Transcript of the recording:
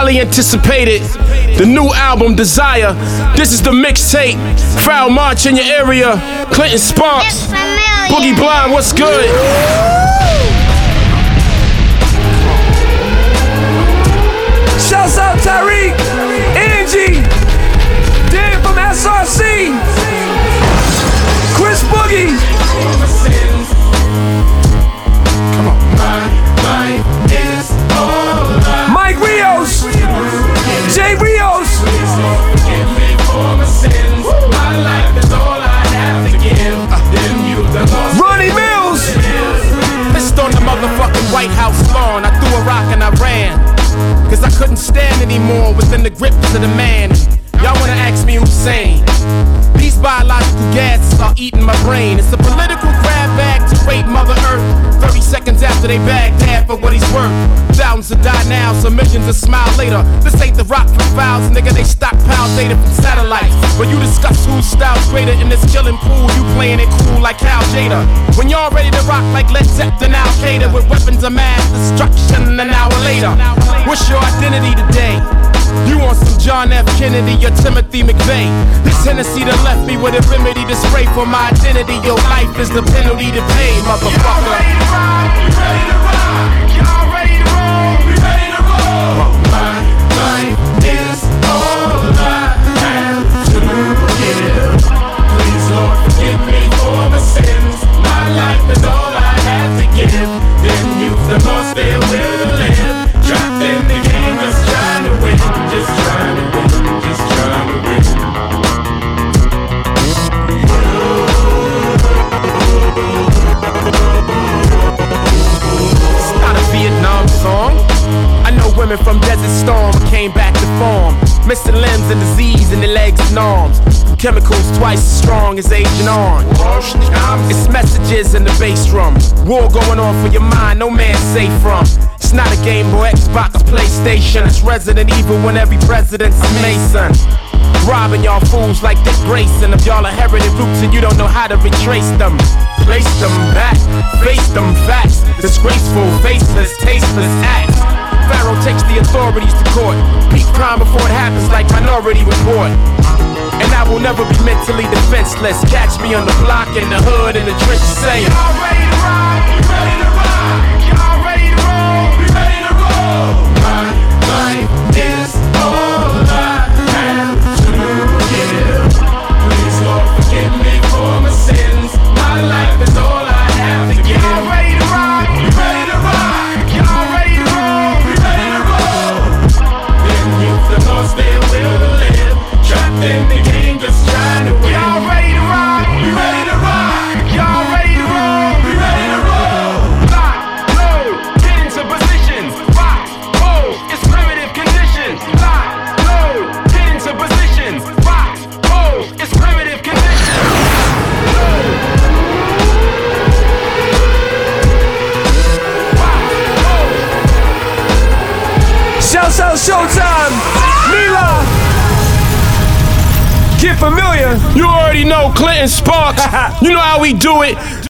highly anticipated. The new album, Desire. This is the mixtape. Foul March in your area. Clinton Sparks. Boogie Blind, what's good? Shouts out Tyreek, Angie, Dan from SRC, Chris Boogie. Come on. My life is all Mike Rios, Jay Rios. Please, Lord, forgive me for my sins. My life is all I have to give. Then you the lost. Ronnie Mills. Pissed on the motherfucking White House lawn. I threw a rock and I ran, cause I couldn't stand anymore within the grips of the man. Y'all wanna ask me who's sane? These biological gases are eating my brain. It's a political grab bag to rape Mother Earth. 30 seconds after they bagged half of what he's worth. Thousands will die now, so millions will smile later. This ain't the rock from files, nigga, they stockpile data from satellites. When you discuss whose style's greater in this killing pool, you playing it cool like Cal Jada. When y'all ready to rock like Led Zeppelin, Al Qaeda, with weapons of mass destruction an hour later. What's your identity today? You want some John F. Kennedy or Timothy McVeigh? This Hennessy that left me with a remedy to spray for my identity. Your life is the penalty to pay, motherfucker. Y'all ready to rock? You ready to rock? Y'all ready to roll? We ready to roll. My life is all I have to give. Please, Lord, forgive me for my sins. My life is all I have to give. Then you've the lost their will to live. Trapped in the game, just trying to win. Just trying to win. Just trying to win. It's not a Vietnam song. I know women from Desert Storm came back to form, missing limbs and disease in their legs and arms. Chemicals twice as strong as Agent Orange. It's messages in the bass drum. War going on for your mind, no man safe from. It's not a Game Boy, Xbox, PlayStation. It's Resident Evil when every president's a Mason. Robbing y'all fools like Dick Grayson. If y'all are heritage roots and you don't know how to retrace them, place them back, face them facts. Disgraceful, faceless, tasteless acts. Pharaoh takes the authorities to court. Peak crime before it happens like Minority Report. And I will never be mentally defenseless. Catch me on the block, in the hood, in the trenches saying, y'all ready to rock? You ready to rock? Y'all ready to roll? We ready to roll. My life is all I have to give. Please, Lord, forgive me for my sins. My life is all I have to give. Y'all ready to rock? You ready to rock? Y'all ready to roll? We ready to roll. Then you've the lost their will to live. Trapped in the game, just trying to win. Y'all ready to rock? We ready to rock? Y'all ready to roll? We ready to roll. Lock, load, get into positions. Rock, hold, it's primitive conditions. Lock, load, get into positions. Rock, hold, it's primitive conditions. Shouts out Showtime, Mila. Get familiar. you already know Clinton Sparks. You know how we do it.